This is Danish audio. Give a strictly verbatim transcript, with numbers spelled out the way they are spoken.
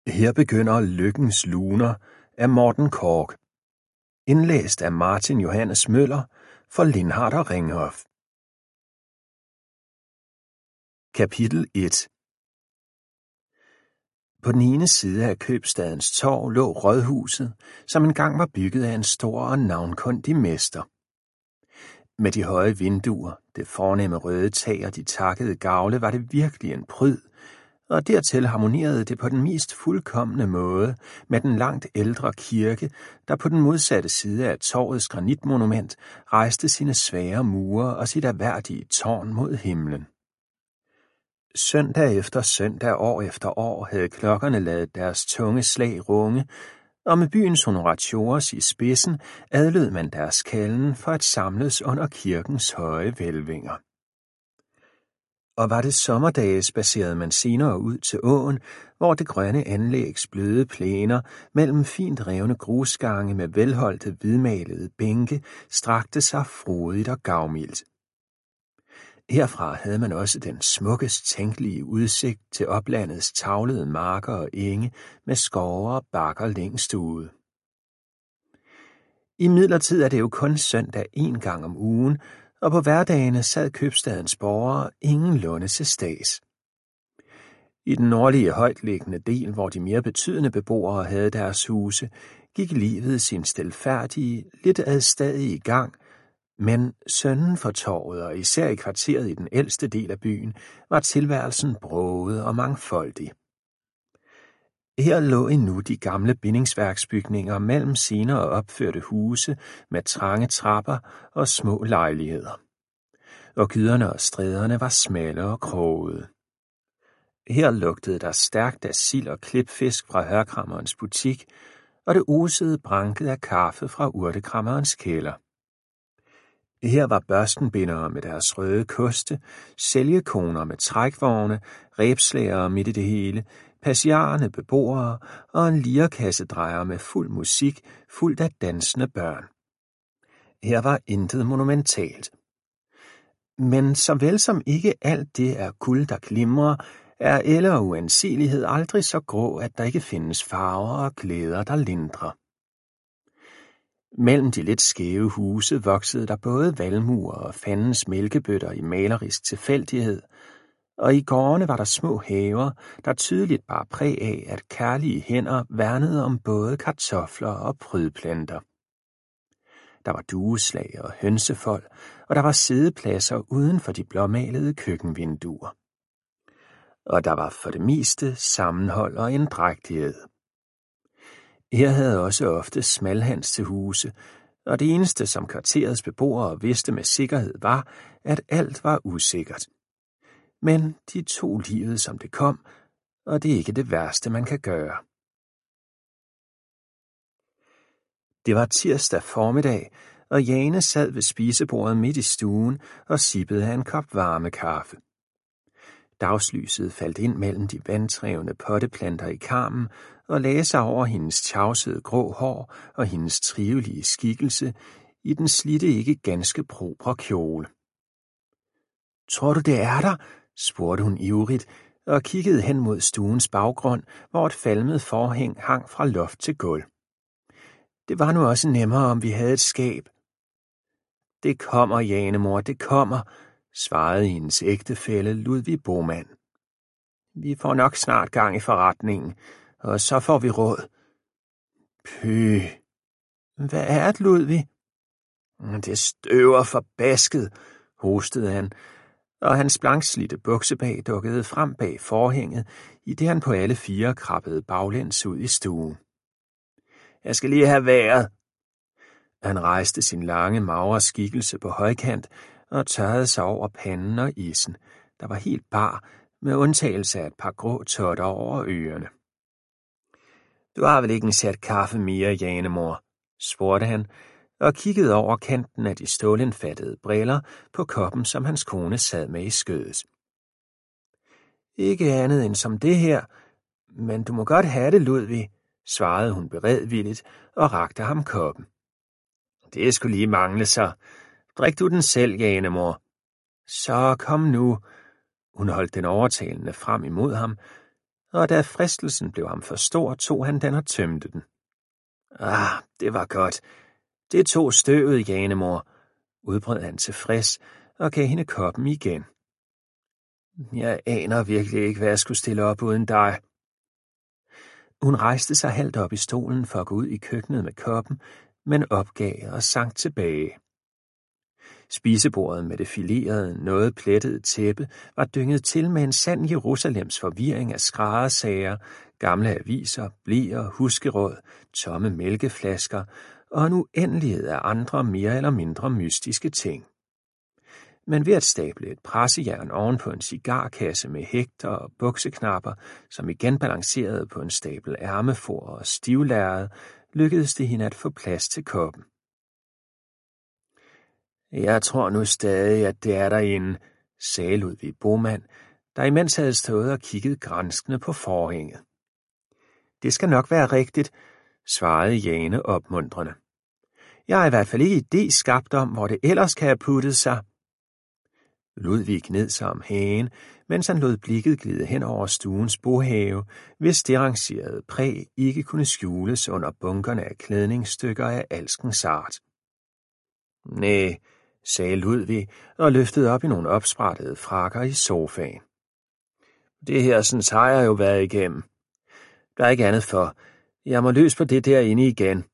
Her begynder Lykkens luner af Morten Korch. Indlæst af Martin Johannes Møller for Lindhardt og Ringhof. Kapitel et. På den ene side af købstadens torv lå rådhuset, som engang var bygget af en stor og navnkundig mester. Med de høje vinduer, det fornemme røde tag og de takkede gavle var det virkelig en pryd, og dertil harmonerede det på den mest fuldkomne måde med den langt ældre kirke, der på den modsatte side af torvets granitmonument rejste sine svære mure og sit erhverdige tårn mod himlen. Søndag efter søndag, år efter år, havde klokkerne ladet deres tunge slag runge, og med byens honoratores i spidsen adlød man deres kalden for at samles under kirkens høje hvælvinger. Og var det sommerdage, spacerede man senere ud til åen, hvor det grønne anlægs bløde plæner mellem fint revne grusgange med velholdte hvidmalede bænke strakte sig frodigt og gavmildt. Herfra havde man også den smukkest tænkelige udsigt til oplandets tavlede marker og enge med skove og bakker længst ude. Imidlertid er det jo kun søndag en gang om ugen, og på hverdagene sad købstadens borgere ingenlunde til stads. I den nordlige højtliggende del, hvor de mere betydende beboere havde deres huse, gik livet sin stilfærdige, lidt adstadige gang, men sønden for torvet og især i kvarteret i den ældste del af byen, var tilværelsen broget og mangfoldig. Her lå endnu de gamle bindingsværksbygninger mellem senere opførte huse med trange trapper og små lejligheder. Og gyderne og stræderne var smalle og krogede. Her lugtede der stærkt af sild og klipfisk fra hørkrammerens butik, og det osede branket af kaffe fra urtekrammerens kælder. Her var børstenbindere med deres røde koste, sælgekoner med trækvogne, rebslagere midt i det hele, passiarerne beboere og en lirkassedrejer med fuld musik, fuldt af dansende børn. Her var intet monumentalt. Men såvel som ikke alt det er guld, der glimrer, er ælle og uanselighed aldrig så grå, at der ikke findes farver og glæder, der lindrer. Mellem de lidt skæve huse voksede der både valmuer og fandens mælkebøtter i malerisk tilfældighed, og i gårdene var der små haver, der tydeligt bar præg af, at kærlige hænder værnede om både kartofler og prydplanter. Der var dueslag og hønsefold, og der var siddepladser uden for de blåmalede køkkenvinduer. Og der var for det meste sammenhold og endrægtighed. Her havde også ofte smalhans til huse, og det eneste, som kvarterets beboere vidste med sikkerhed, var, at alt var usikkert. Men de tog livet, som det kom, og det er ikke det værste, man kan gøre. Det var tirsdag formiddag, og Jane sad ved spisebordet midt i stuen og sippede af en kop varme kaffe. Dagslyset faldt ind mellem de vandtrævende potteplanter i karmen og lagde sig over hendes tjavsede grå hår og hendes trivelige skikkelse i den slitte ikke ganske propre kjole. Tror du, det er der? Spurgte hun ivrigt og kiggede hen mod stuens baggrund, hvor et falmet forhæng hang fra loft til gulv. Det var nu også nemmere, om vi havde et skab. Det kommer, Janemor, det kommer, svarede hendes ægtefælle Ludvig Boman. Vi får nok snart gang i forretningen, og så får vi råd. Pøh. Hvad er det, Ludvig? Det støver forbasket, hostede han, og hans blankslidte buksebag dukkede frem bag forhænget, i det han på alle fire krabbede baglæns ud i stuen. Jeg skal lige have vejret. Han rejste sin lange, magre skikkelse på højkant og tørrede sig over panden og isen, der var helt bar, med undtagelse af et par grå totter over ørerne. Du har vel ikke en sæt kaffe mere, Janemor, spurgte han, og kiggede over kanten af de stålindfattede briller på koppen, som hans kone sad med i skødet. Ikke andet end som det her, men du må godt have det, Ludvig, svarede hun beredvilligt og rakte ham koppen. Det skulle lige mangle så. Drik du den selv, Janemor. Så kom nu. Hun holdt den overtalende frem imod ham, og da fristelsen blev ham for stor, tog han den og tømte den. Ah, det var godt. Det tog støvet, Janemor, udbrød han tilfreds og gav hende koppen igen. Jeg aner virkelig ikke, hvad jeg skulle stille op uden dig. Hun rejste sig halvt op i stolen for at gå ud i køkkenet med koppen, men opgav og sank tilbage. Spisebordet med det filerede, noget plettede tæppe var dynget til med en sand Jerusalems forvirring af skræddersager, gamle aviser, bleer, huskeråd, tomme mælkeflasker og en uendelighed af andre mere eller mindre mystiske ting. Men ved at stable et pressejern oven på en cigarkasse med hægter og bukseknapper, som igen balancerede på en stabel ærmefor og stivlærred, lykkedes det hende at få plads til koppen. Jeg tror nu stadig, at det er derinde, sagde Ludvig Boman, der imens havde stået og kigget granskende på forhænget. Det skal nok være rigtigt, svarede Jane opmuntrende. Jeg har i hvert fald ikke idé skabt om, hvor det ellers kan have puttet sig. Ludvig gned sig om hagen, mens han lod blikket glide hen over stuens bohave, hvis det rangerede præg ikke kunne skjules under bunkerne af klædningsstykker af alskens art. Næh, sagde Ludvig og løftede op i nogle opsprættede frakker i sofaen. Det her sådan har jeg jo været igennem. Der er ikke andet for. Jeg må løs på det derinde igen.